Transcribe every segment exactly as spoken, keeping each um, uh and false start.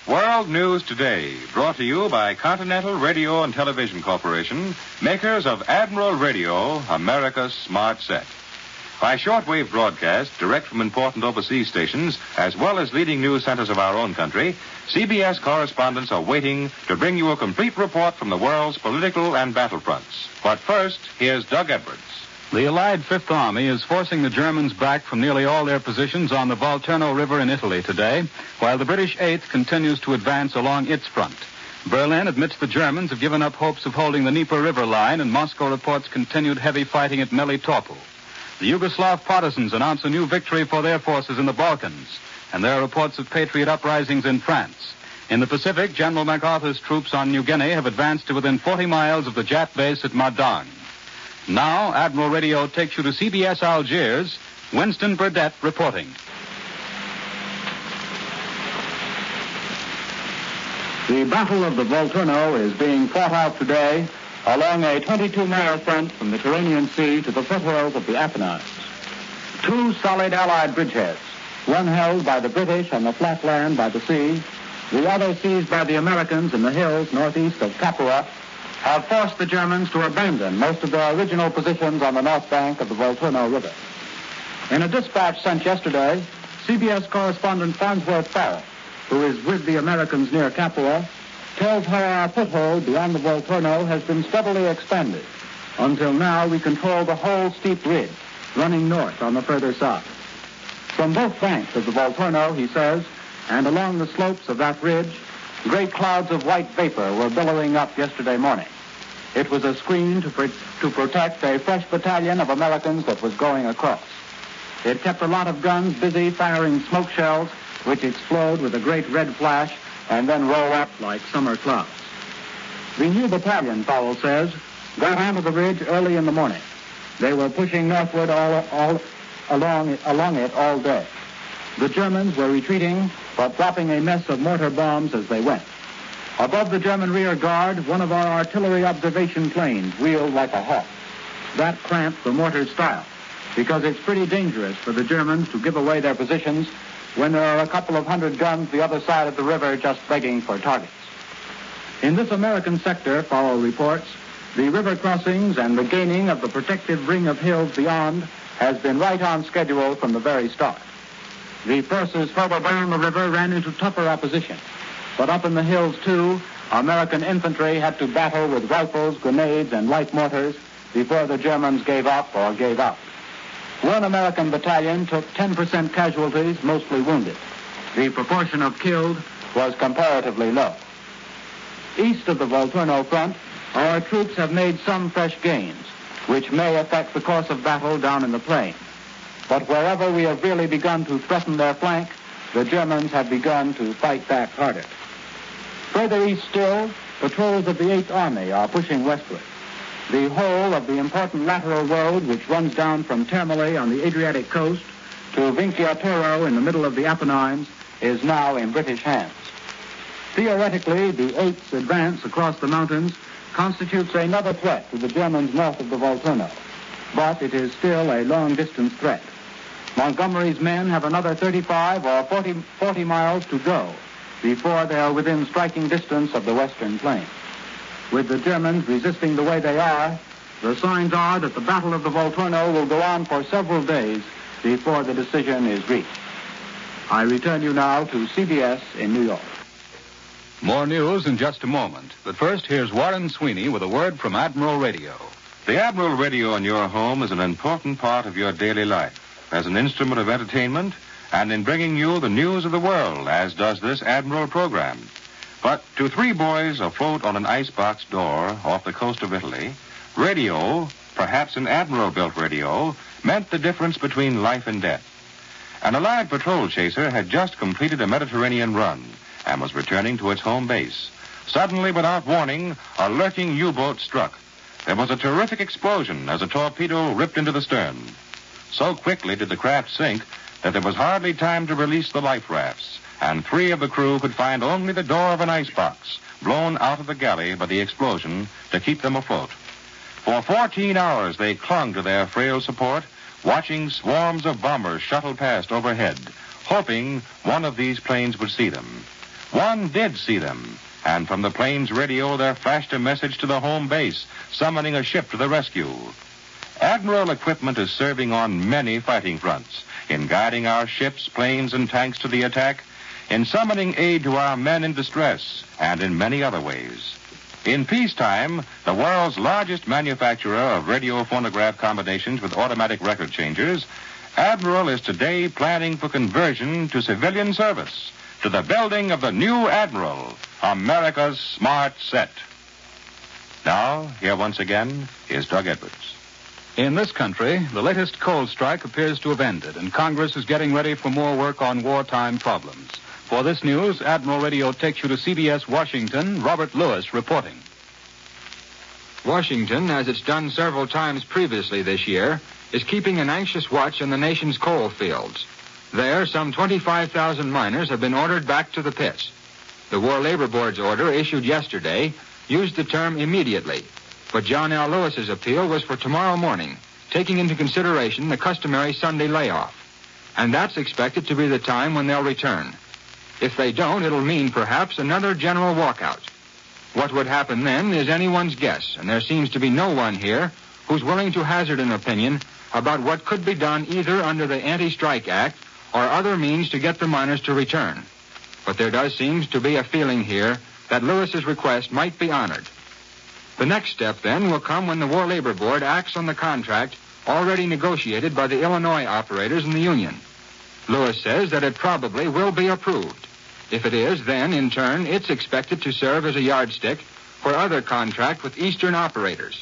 World News Today, brought to you by Continental Radio and Television Corporation, makers of Admiral Radio, America's smart set. By shortwave broadcast, direct from important overseas stations, as well as leading news centers of our own country, C B S correspondents are waiting to bring you a complete report from the world's political and battlefronts. But first, here's Doug Edwards. The Allied Fifth Army is forcing the Germans back from nearly all their positions on the Volturno River in Italy today, while the British Eighth continues to advance along its front. Berlin admits the Germans have given up hopes of holding the Dnieper River line, and Moscow reports continued heavy fighting at Melitopol. The Yugoslav partisans announce a new victory for their forces in the Balkans, and there are reports of patriot uprisings in France. In the Pacific, General MacArthur's troops on New Guinea have advanced to within forty miles of the Jap base at Madang. Now, Admiral Radio takes you to C B S Algiers. Winston Burdett reporting. The Battle of the Volturno is being fought out today along a twenty-two mile front from the Tyrrhenian Sea to the foothills of the Apennines. Two solid Allied bridgeheads, one held by the British on the flat land by the sea, the other seized by the Americans in the hills northeast of Capua, have forced the Germans to abandon most of their original positions on the north bank of the Volturno River. In a dispatch sent yesterday, C B S correspondent Farnsworth Farrell, who is with the Americans near Capua, tells how our foothold beyond the Volturno has been steadily expanded. Until now, we control the whole steep ridge running north on the further side. From both banks of the Volturno, he says, and along the slopes of that ridge, great clouds of white vapor were billowing up yesterday morning. It was a screen to, pr- to protect a fresh battalion of Americans that was going across. It kept a lot of guns busy firing smoke shells, which explode with a great red flash and then roll up like summer clouds. The new battalion, Powell says, got onto the ridge early in the morning. They were pushing northward all, all along, along it all day. The Germans were retreating, but dropping a mess of mortar bombs as they went. Above the German rear guard, one of our artillery observation planes wheeled like a hawk. That cramped the mortar's style, because it's pretty dangerous for the Germans to give away their positions when there are a couple of hundred guns the other side of the river just begging for targets. In this American sector, Powell reports, the river crossings and the gaining of the protective ring of hills beyond has been right on schedule from the very start. The forces further down the river ran into tougher opposition. But up in the hills, too, American infantry had to battle with rifles, grenades, and light mortars before the Germans gave up or gave out. One American battalion took ten percent casualties, mostly wounded. The proportion of killed was comparatively low. East of the Volturno front, our troops have made some fresh gains, which may affect the course of battle down in the plain. But wherever we have really begun to threaten their flank, the Germans have begun to fight back harder. Further east still, patrols of the Eighth Army are pushing westward. The whole of the important lateral road, which runs down from Termoli on the Adriatic coast to Vinciatoro in the middle of the Apennines, is now in British hands. Theoretically, the Eighth's advance across the mountains constitutes another threat to the Germans north of the Volturno, but it is still a long-distance threat. Montgomery's men have another thirty-five or forty, forty miles to go before they are within striking distance of the western plain. With the Germans resisting the way they are, the signs are that the Battle of the Volturno will go on for several days before the decision is reached. I return you now to C B S in New York. More news in just a moment. But first, here's Warren Sweeney with a word from Admiral Radio. The Admiral Radio in your home is an important part of your daily life as an instrument of entertainment and in bringing you the news of the world, as does this Admiral program. But to three boys afloat on an icebox door off the coast of Italy, radio, perhaps an Admiral-built radio, meant the difference between life and death. An Allied patrol chaser had just completed a Mediterranean run and was returning to its home base. Suddenly, without warning, a lurking U-boat struck. There was a terrific explosion as a torpedo ripped into the stern. So quickly did the craft sink that there was hardly time to release the life rafts, and three of the crew could find only the door of an icebox, blown out of the galley by the explosion, to keep them afloat. For fourteen hours they clung to their frail support, watching swarms of bombers shuttle past overhead, hoping one of these planes would see them. One did see them, and from the plane's radio there flashed a message to the home base, summoning a ship to the rescue. Admiral equipment is serving on many fighting fronts, in guiding our ships, planes, and tanks to the attack, in summoning aid to our men in distress, and in many other ways. In peacetime, the world's largest manufacturer of radio phonograph combinations with automatic record changers, Admiral is today planning for conversion to civilian service, to the building of the new Admiral, America's smart set. Now, here once again is Doug Edwards. In this country, the latest coal strike appears to have ended, and Congress is getting ready for more work on wartime problems. For this news, Admiral Radio takes you to C B S Washington. Robert Lewis reporting. Washington, as it's done several times previously this year, is keeping an anxious watch on the nation's coal fields. There, some twenty-five thousand miners have been ordered back to the pits. The War Labor Board's order, issued yesterday, used the term immediately, but John L. Lewis's appeal was for tomorrow morning, taking into consideration the customary Sunday layoff. And that's expected to be the time when they'll return. If they don't, it'll mean, perhaps, another general walkout. What would happen then is anyone's guess, and there seems to be no one here who's willing to hazard an opinion about what could be done either under the Anti-Strike Act or other means to get the miners to return. But there does seem to be a feeling here that Lewis's request might be honored. The next step, then, will come when the War Labor Board acts on the contract already negotiated by the Illinois operators and the union. Lewis says that it probably will be approved. If it is, then, in turn, it's expected to serve as a yardstick for other contract with Eastern operators.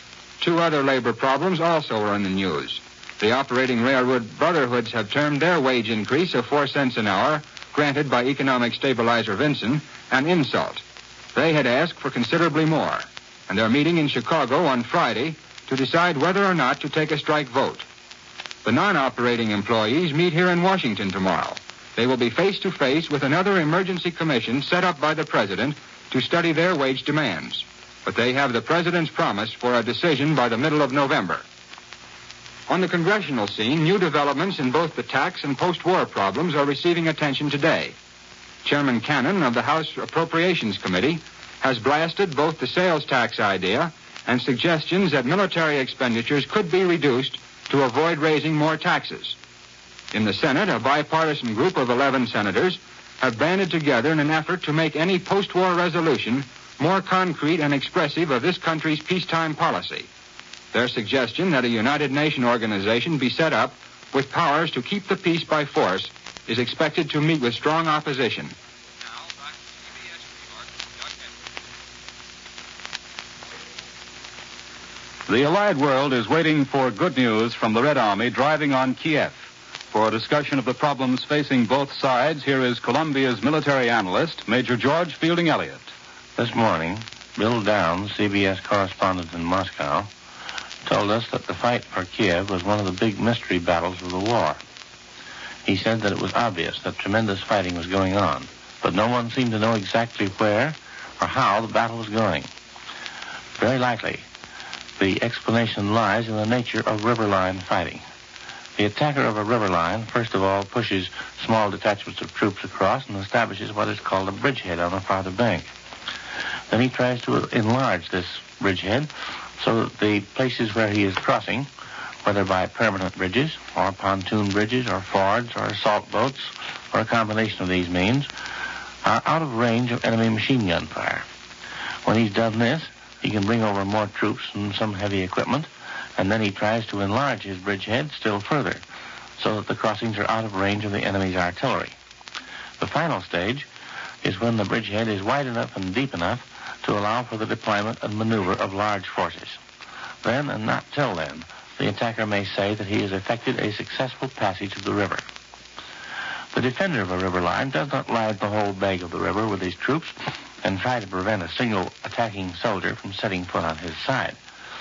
Two other labor problems also are in the news. The operating railroad brotherhoods have termed their wage increase of four cents an hour, granted by economic stabilizer Vinson, an insult. They had asked for considerably more, and they're meeting in Chicago on Friday to decide whether or not to take a strike vote. The non-operating employees meet here in Washington tomorrow. They will be face-to-face with another emergency commission set up by the President to study their wage demands. But they have the President's promise for a decision by the middle of November. On the congressional scene, new developments in both the tax and post-war problems are receiving attention today. Chairman Cannon of the House Appropriations Committee has blasted both the sales tax idea and suggestions that military expenditures could be reduced to avoid raising more taxes. In the Senate, a bipartisan group of eleven senators have banded together in an effort to make any post-war resolution more concrete and expressive of this country's peacetime policy. Their suggestion that a United Nations organization be set up with powers to keep the peace by force is expected to meet with strong opposition. Now, back to C B S New York, Doug Edwards. The Allied world is waiting for good news from the Red Army driving on Kiev. For a discussion of the problems facing both sides, here is Columbia's military analyst, Major George Fielding Elliott. This morning, Bill Downs, C B S correspondent in Moscow, told us that the fight for Kiev was one of the big mystery battles of the war. He said that it was obvious that tremendous fighting was going on, but no one seemed to know exactly where or how the battle was going. Very likely, the explanation lies in the nature of riverline fighting. The attacker of a riverline, first of all, pushes small detachments of troops across and establishes what is called a bridgehead on the farther bank. Then he tries to enlarge this bridgehead so that the places where he is crossing, whether by permanent bridges or pontoon bridges or fords or assault boats or a combination of these means, are out of range of enemy machine gun fire. When he's done this, he can bring over more troops and some heavy equipment, and then he tries to enlarge his bridgehead still further so that the crossings are out of range of the enemy's artillery. The final stage is when the bridgehead is wide enough and deep enough to allow for the deployment and maneuver of large forces. Then, and not till then, the attacker may say that he has effected a successful passage of the river. The defender of a river line does not line the whole bag of the river with his troops and try to prevent a single attacking soldier from setting foot on his side.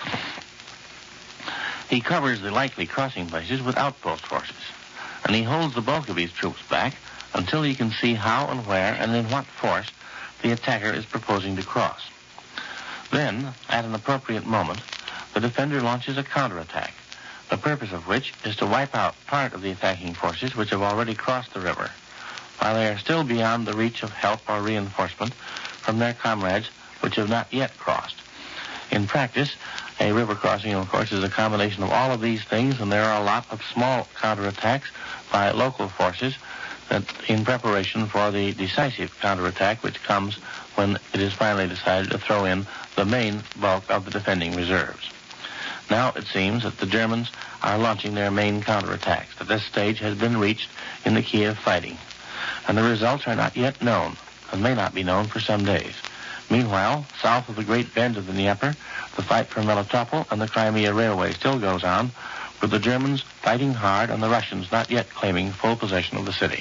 He covers the likely crossing places with outpost forces, and he holds the bulk of his troops back until he can see how and where and in what force the attacker is proposing to cross. Then, at an appropriate moment, the defender launches a counterattack, the purpose of which is to wipe out part of the attacking forces which have already crossed the river, while they are still beyond the reach of help or reinforcement from their comrades which have not yet crossed. In practice, a river crossing, of course, is a combination of all of these things, and there are a lot of small counterattacks by local forces that in preparation for the decisive counterattack which comes when it is finally decided to throw in the main bulk of the defending reserves. Now it seems that the Germans are launching their main counterattacks, that this stage has been reached in the Kiev fighting, and the results are not yet known and may not be known for some days. Meanwhile, south of the Great Bend of the Dnieper, the fight for Melitopol and the Crimea Railway still goes on, with the Germans fighting hard and the Russians not yet claiming full possession of the city.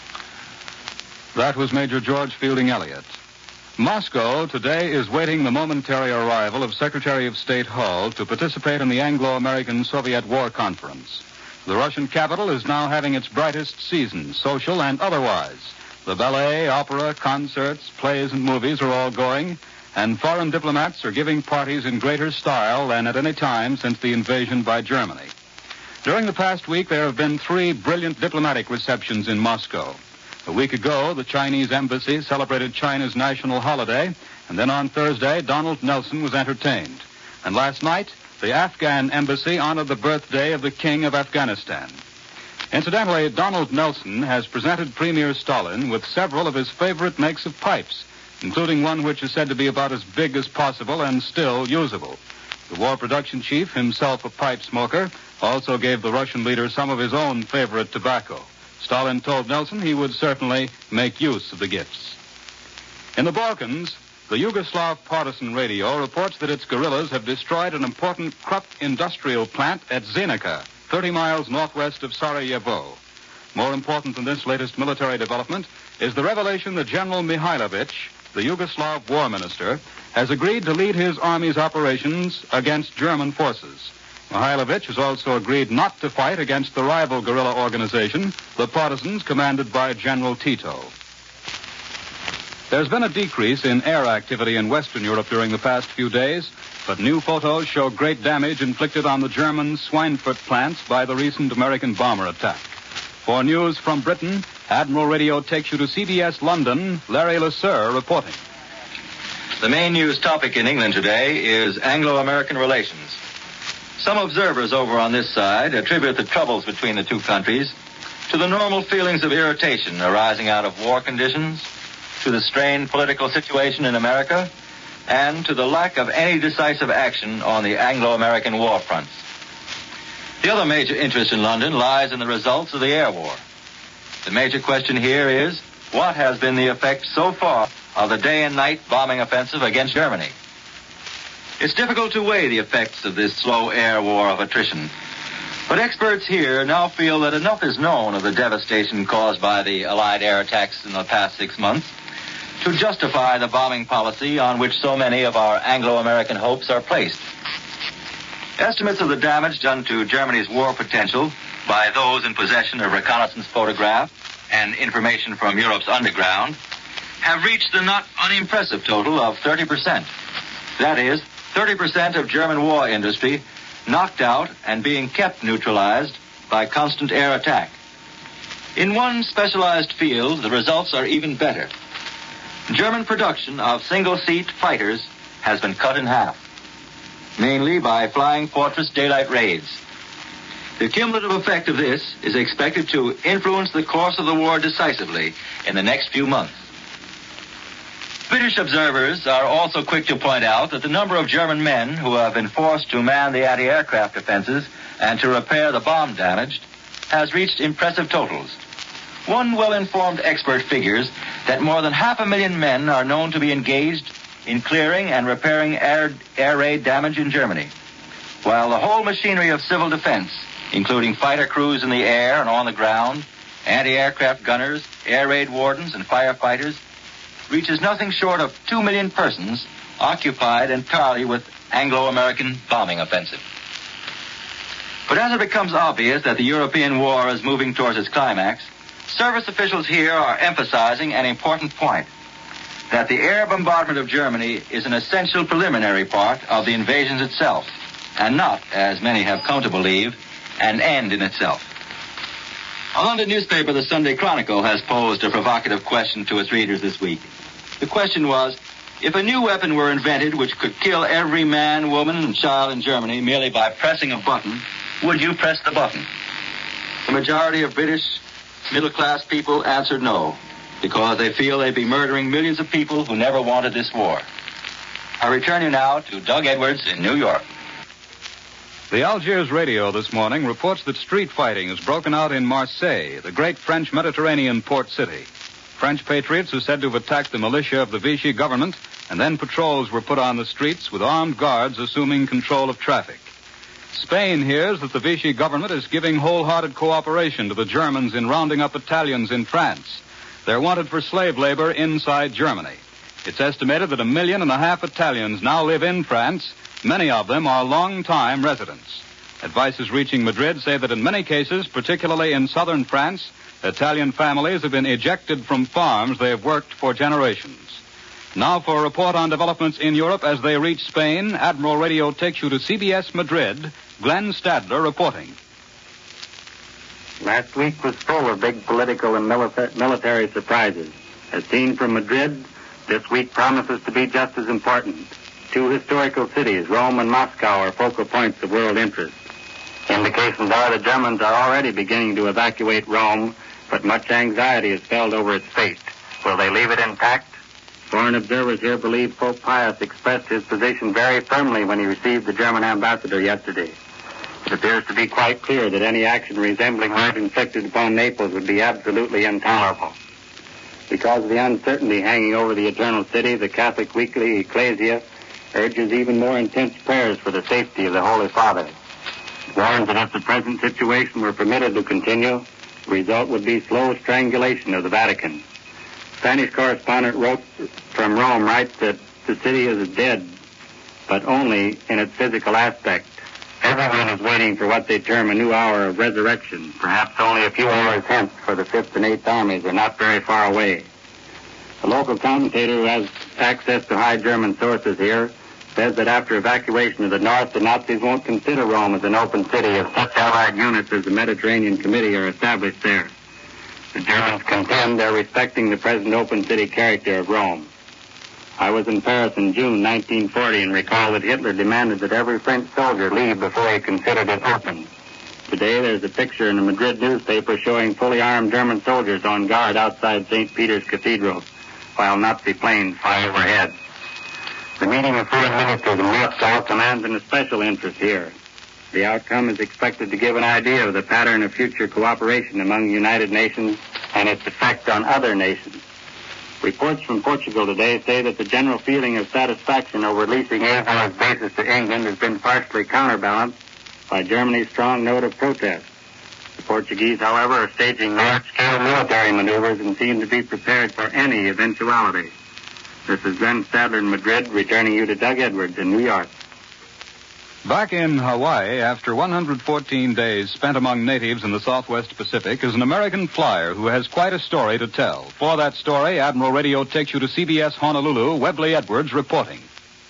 That was Major George Fielding Elliott. Moscow today is waiting the momentary arrival of Secretary of State Hull to participate in the Anglo-American Soviet War Conference. The Russian capital is now having its brightest season, social and otherwise. The ballet, opera, concerts, plays, and movies are all going, and foreign diplomats are giving parties in greater style than at any time since the invasion by Germany. During the past week, there have been three brilliant diplomatic receptions in Moscow. A week ago, the Chinese embassy celebrated China's national holiday, and then on Thursday, Donald Nelson was entertained. And last night, the Afghan embassy honored the birthday of the King of Afghanistan. Incidentally, Donald Nelson has presented Premier Stalin with several of his favorite makes of pipes, including one which is said to be about as big as possible and still usable. The war production chief, himself a pipe smoker, also gave the Russian leader some of his own favorite tobacco. Stalin told Nelson he would certainly make use of the gifts. In the Balkans, the Yugoslav partisan radio reports that its guerrillas have destroyed an important Krupp industrial plant at Zenica, thirty miles northwest of Sarajevo. More important than this latest military development is the revelation that General Mihailovic, the Yugoslav war minister, has agreed to lead his army's operations against German forces. Mihailovic has also agreed not to fight against the rival guerrilla organization, the Partisans, commanded by General Tito. There's been a decrease in air activity in Western Europe during the past few days, but new photos show great damage inflicted on the German Schweinfurt plants by the recent American bomber attack. For news from Britain, Admiral Radio takes you to C B S London. Larry Lasser reporting. The main news topic in England today is Anglo-American relations. Some observers over on this side attribute the troubles between the two countries to the normal feelings of irritation arising out of war conditions, to the strained political situation in America, and to the lack of any decisive action on the Anglo-American war fronts. The other major interest in London lies in the results of the air war. The major question here is, what has been the effect so far of the day and night bombing offensive against Germany? It's difficult to weigh the effects of this slow air war of attrition, but experts here now feel that enough is known of the devastation caused by the Allied air attacks in the past six months to justify the bombing policy on which so many of our Anglo-American hopes are placed. Estimates of the damage done to Germany's war potential by those in possession of reconnaissance photographs and information from Europe's underground have reached the not unimpressive total of thirty percent. That is, thirty percent of German war industry knocked out and being kept neutralized by constant air attack. In one specialized field, the results are even better. German production of single-seat fighters has been cut in half, mainly by Flying Fortress daylight raids. The cumulative effect of this is expected to influence the course of the war decisively in the next few months. British observers are also quick to point out that the number of German men who have been forced to man the anti-aircraft defenses and to repair the bomb damaged has reached impressive totals. One well-informed expert figures that more than half a million men are known to be engaged in clearing and repairing air, air raid damage in Germany, while the whole machinery of civil defense, including fighter crews in the air and on the ground, anti-aircraft gunners, air raid wardens, and firefighters, reaches nothing short of two million persons occupied entirely with Anglo-American bombing offensive. But as it becomes obvious that the European war is moving towards its climax, service officials here are emphasizing an important point, that the air bombardment of Germany is an essential preliminary part of the invasion itself, and not, as many have come to believe, an end in itself. A London newspaper, the Sunday Chronicle, has posed a provocative question to its readers this week. The question was, if a new weapon were invented which could kill every man, woman, and child in Germany merely by pressing a button, would you press the button? The majority of British middle-class people answered no, because they feel they'd be murdering millions of people who never wanted this war. I return you now to Doug Edwards in New York. The Algiers radio this morning reports that street fighting has broken out in Marseille, the great French Mediterranean port city. French patriots are said to have attacked the militia of the Vichy government, and then patrols were put on the streets with armed guards assuming control of traffic. Spain hears that the Vichy government is giving wholehearted cooperation to the Germans in rounding up Italians in France. They're wanted for slave labor inside Germany. It's estimated that a million and a half Italians now live in France. Many of them are long-time residents. Advices reaching Madrid say that in many cases, particularly in southern France, Italian families have been ejected from farms they have worked for generations. Now for a report on developments in Europe as they reach Spain, Admiral Radio takes you to C B S Madrid. Glenn Stadler reporting. Last week was full of big political and milita- military surprises. As seen from Madrid, this week promises to be just as important. Two historical cities, Rome and Moscow, are focal points of world interest. Indications are the Germans are already beginning to evacuate Rome, but much anxiety is felt over its fate. Will they leave it intact? Foreign observers here believe Pope Pius expressed his position very firmly when he received the German ambassador yesterday. It appears to be quite clear that any action resembling that inflicted upon Naples would be absolutely intolerable. Because of the uncertainty hanging over the Eternal City, the Catholic weekly Ecclesia urges even more intense prayers for the safety of the Holy Father. It warns that if the present situation were permitted to continue, the result would be slow strangulation of the Vatican. Spanish correspondent wrote from Rome writes that the city is dead, but only in its physical aspect. Everyone is waiting for what they term a new hour of resurrection. Perhaps only a few hours hence, for the Fifth and Eighth Armies are not very far away. A local commentator who has access to high German sources here says that after evacuation of the north, the Nazis won't consider Rome as an open city if such allied units as the Mediterranean Committee are established there. The Germans contend they're respecting the present open city character of Rome. I was in Paris in June nineteen forty and recall that Hitler demanded that every French soldier leave before he considered it open. Today there's a picture in a Madrid newspaper showing fully armed German soldiers on guard outside Saint Peter's Cathedral, while Nazi planes fly overhead. The meeting of foreign ministers in Moscow commands an especial interest here. The outcome is expected to give an idea of the pattern of future cooperation among the United Nations and its effect on other nations. Reports from Portugal today say that the general feeling of satisfaction over leasing Azores bases to England has been partially counterbalanced by Germany's strong note of protest. The Portuguese, however, are staging large-scale military maneuvers and seem to be prepared for any eventuality. This is Glenn Stadler in Madrid, returning you to Doug Edwards in New York. Back in Hawaii, after one hundred fourteen days spent among natives in the Southwest Pacific, is an American flyer who has quite a story to tell. For that story, Admiral Radio takes you to C B S Honolulu, Webley Edwards reporting.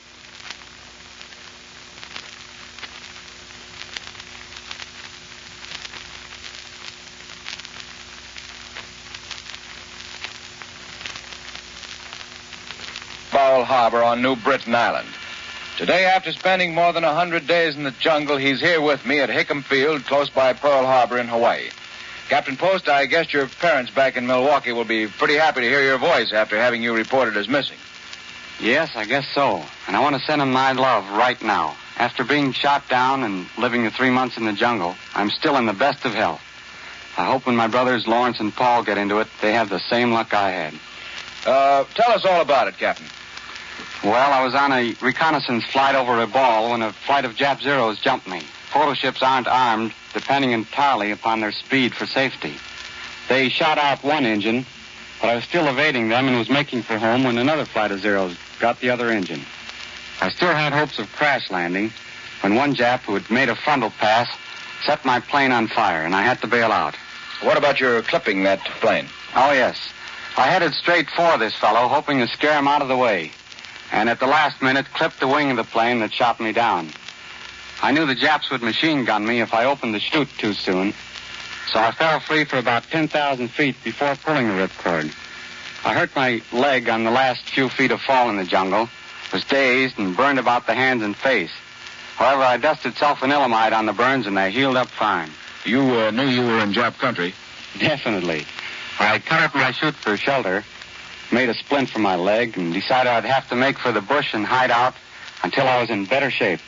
Pearl Harbor on New Britain Island. Today, after spending more than a hundred days in the jungle, he's here with me at Hickam Field, close by Pearl Harbor in Hawaii. Captain Post, I guess your parents back in Milwaukee will be pretty happy to hear your voice after having you reported as missing. Yes, I guess so. And I want to send them my love right now. After being shot down and living the three months in the jungle, I'm still in the best of health. I hope when my brothers Lawrence and Paul get into it, they have the same luck I had. Uh, tell us all about it, Captain. Well, I was on a reconnaissance flight over a ball when a flight of Jap Zeros jumped me. Photoships aren't armed, depending entirely upon their speed for safety. They shot out one engine, but I was still evading them and was making for home when another flight of Zeros got the other engine. I still had hopes of crash landing when one Jap who had made a frontal pass set my plane on fire, and I had to bail out. What about your clipping that plane? Oh, yes. I headed straight for this fellow, hoping to scare him out of the way, and at the last minute clipped the wing of the plane that shot me down. I knew the Japs would machine gun me if I opened the chute too soon. so I fell free for about ten thousand feet before pulling the ripcord. I hurt my leg on the last few feet of fall in the jungle, was dazed and burned about the hands and face. However, I dusted sulfanilamide on the burns and they healed up fine. You uh, knew you were in Jap country? Definitely. I cut up my chute for shelter, made a splint for my leg, and decided I'd have to make for the bush and hide out until I was in better shape.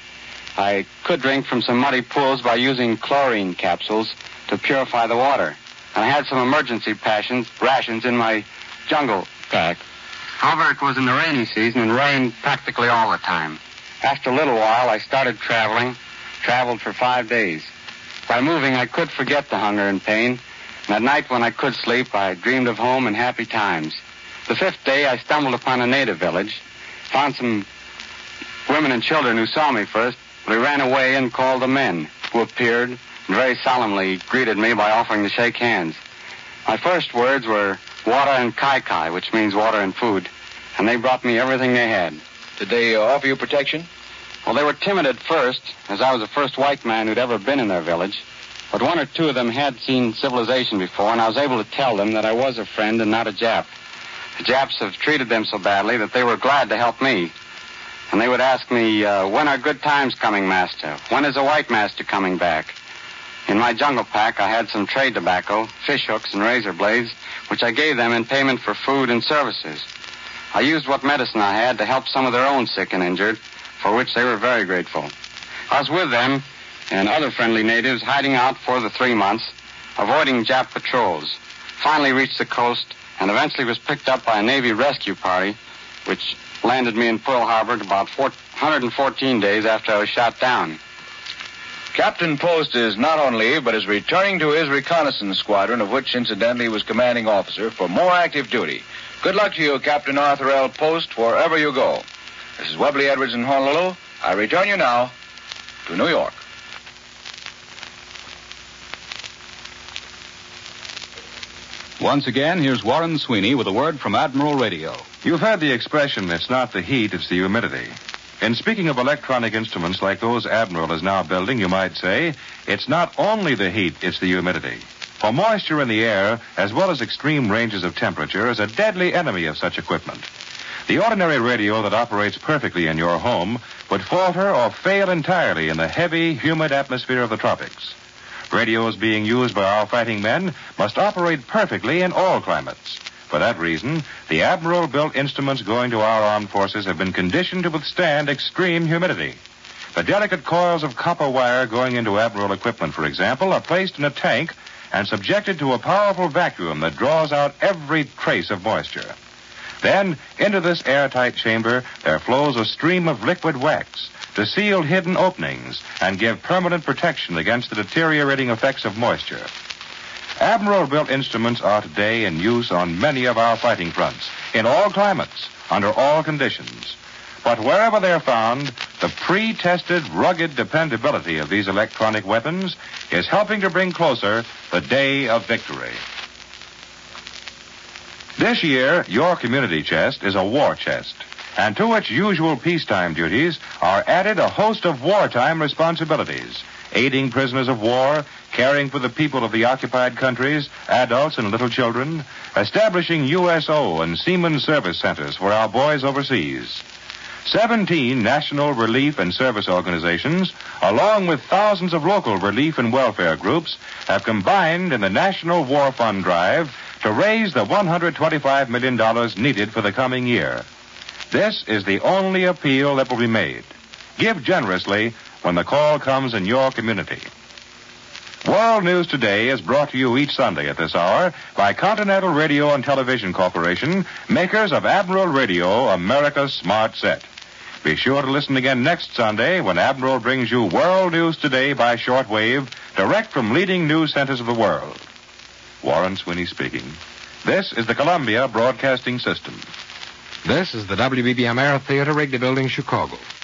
I could drink from some muddy pools by using chlorine capsules to purify the water. And I had some emergency passions, rations in my jungle pack. However, it was in the rainy season and rained practically all the time. After a little while, I started traveling, traveled for five days. By moving, I could forget the hunger and pain, and at night when I could sleep, I dreamed of home and happy times. The fifth day, I stumbled upon a native village, found some women and children who saw me first, but who ran away and called the men, who appeared and very solemnly greeted me by offering to shake hands. My first words were water and kai-kai, which means water and food, and they brought me everything they had. Did they uh, offer you protection? Well, they were timid at first, as I was the first white man who'd ever been in their village, but one or two of them had seen civilization before, and I was able to tell them that I was a friend and not a Jap. The Japs have treated them so badly that they were glad to help me. And they would ask me, uh, when are good times coming, master? When is a white master coming back? In my jungle pack, I had some trade tobacco, fish hooks, and razor blades, which I gave them in payment for food and services. I used what medicine I had to help some of their own sick and injured, for which they were very grateful. I was with them and other friendly natives hiding out for the three months, avoiding Jap patrols. Finally reached the coast and eventually was picked up by a Navy rescue party, which landed me in Pearl Harbor about four hundred fourteen days after I was shot down. Captain Post is not on leave, but is returning to his reconnaissance squadron, of which, incidentally, he was commanding officer, for more active duty. Good luck to you, Captain Arthur L. Post, wherever you go. This is Webley Edwards in Honolulu. I return you now to New York. Once again, here's Warren Sweeney with a word from Admiral Radio. You've heard the expression, it's not the heat, it's the humidity. In speaking of electronic instruments like those Admiral is now building, you might say, it's not only the heat, it's the humidity. For moisture in the air, as well as extreme ranges of temperature, is a deadly enemy of such equipment. The ordinary radio that operates perfectly in your home would falter or fail entirely in the heavy, humid atmosphere of the tropics. Radios being used by our fighting men must operate perfectly in all climates. For that reason, the Admiral-built instruments going to our armed forces have been conditioned to withstand extreme humidity. The delicate coils of copper wire going into Admiral equipment, for example, are placed in a tank and subjected to a powerful vacuum that draws out every trace of moisture. Then, into this airtight chamber, there flows a stream of liquid wax to seal hidden openings and give permanent protection against the deteriorating effects of moisture. Admiral-built instruments are today in use on many of our fighting fronts, in all climates, under all conditions. But wherever they're found, the pre-tested, rugged dependability of these electronic weapons is helping to bring closer the day of victory. This year, your community chest is a war chest, and to its usual peacetime duties are added a host of wartime responsibilities, aiding prisoners of war, caring for the people of the occupied countries, adults and little children, establishing U S O and Seaman Service Centers for our boys overseas. Seventeen national relief and service organizations, along with thousands of local relief and welfare groups, have combined in the National War Fund Drive to raise the one hundred twenty-five million dollars needed for the coming year. This is the only appeal that will be made. Give generously when the call comes in your community. World News Today is brought to you each Sunday at this hour by Continental Radio and Television Corporation, makers of Admiral Radio, America's smart set. Be sure to listen again next Sunday when Admiral brings you World News Today by shortwave, direct from leading news centers of the world. Warren Sweeney speaking. This is the Columbia Broadcasting System. This is the W B B M Air Theater, Wrigley Building, Chicago.